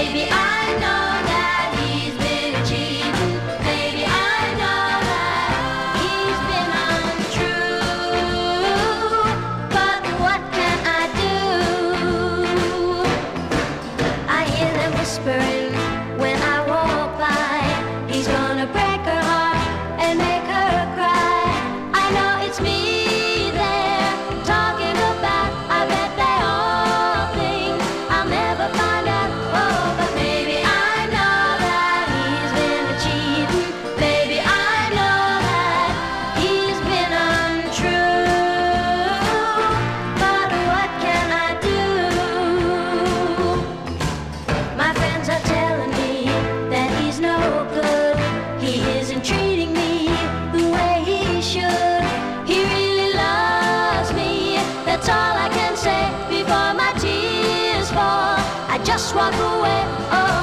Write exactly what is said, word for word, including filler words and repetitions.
Maybe I know that he's been cheating. Maybe I know that he's been untrue. But what can I do? I hear them whispering when I walk by. He's gonna break her heart and make her cry. I know it's me they're talking about. I bet they all think I'll never find out. Oh, but maybe I know that he's been cheating. Maybe I know that he's been untrue. But what can I do? My friends are telling me that he's no good. He isn't treating me the way he should. He really loves me. That's all I can say before my tears fall. I just walk away. Oh,